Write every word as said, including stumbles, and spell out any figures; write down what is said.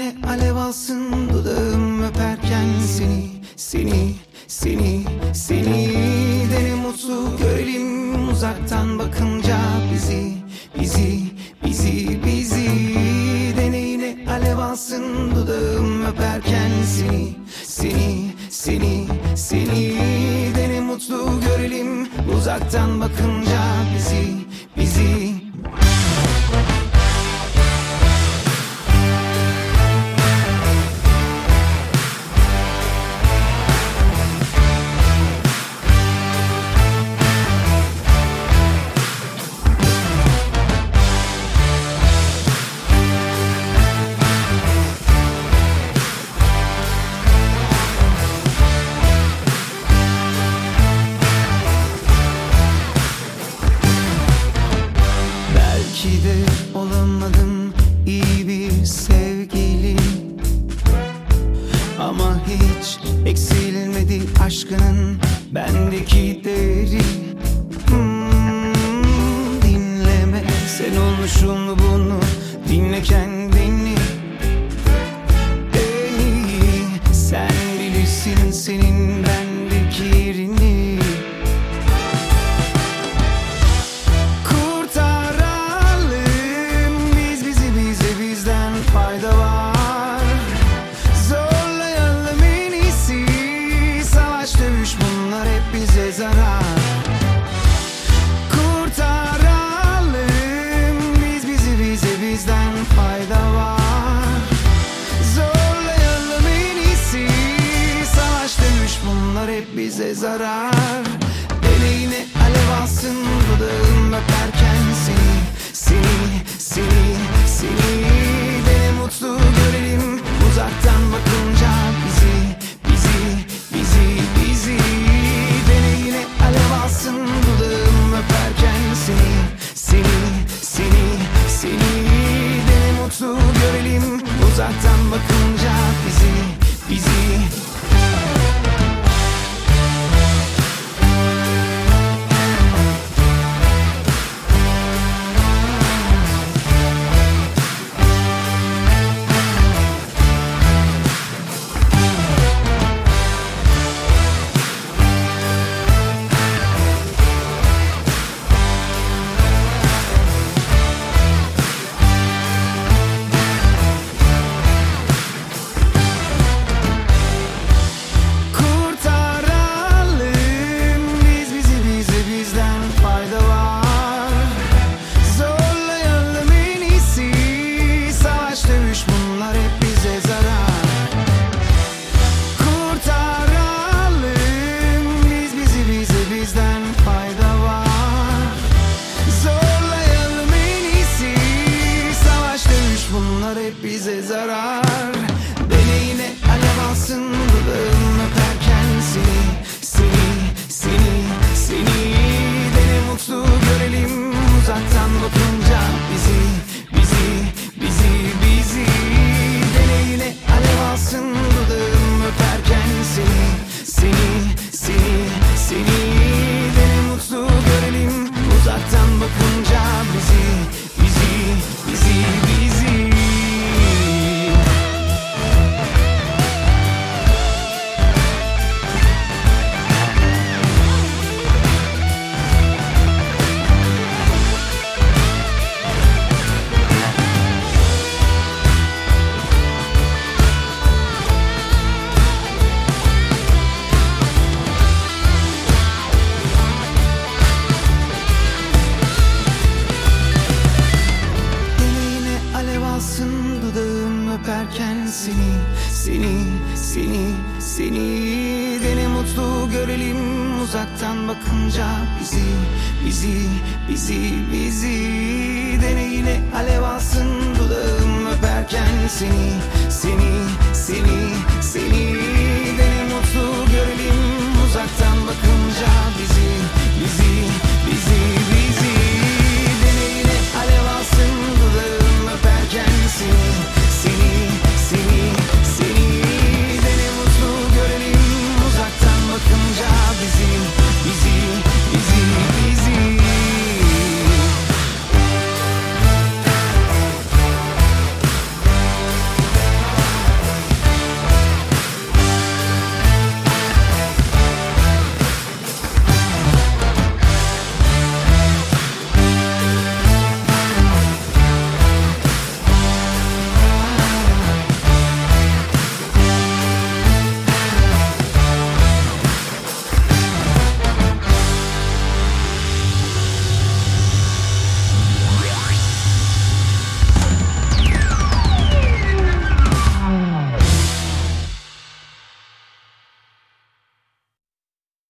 yine alev alsın dudağım öperken seni, seni, seni, seni. Dene mutlu görelim uzaktan bakınca bizi, bizi, bizi, bizi. Dene yine alev alsın dudağım öperken seni, seni, seni, seni. Dene mutlu görelim uzaktan bakınca bizi, bizi. Belki de olamadım iyi bir sevgili, ama hiç eksilmedi aşkının bendeki değeri. hmm, Dinleme, sen olmuşsun mu bunu, dinle kendini. En iyi sen bilirsin senin bendeki yerini. Bize zarar. Kurtaralım biz bizi, bize bizden fayda var. Zorlayalım en iyisi, savaş dövüş bunlar hep bize zarar. Dene yine alev alsın dudağım öperken seni, seni, seni, seni. Dene mutlu görelim uzaktan bakınca bizi, bizi, bizi, bizi. Alsın dudağım öperken seni, seni, seni, seni. Dene mutlu görelim uzaktan bakınca bizi, bizi. Bize zarar. Dene yine alev alsın dudağım öperken seni, seni, seni, seni. Dene mutlu görelim uzaktan bakınca bizi, bizi, bizi, bizi. Dene yine alev alsın dudağım öperken seni, seni, seni, seni. Dene mutlu görelim uzaktan bakınca bizi, bizi, bizi, bizi. Öperken seni, seni, seni, seni. Dene mutlu görelim uzaktan bakınca bizi, bizi, bizi, bizi. Dene yine alev alsın dudağım öperken seni, seni, seni, seni.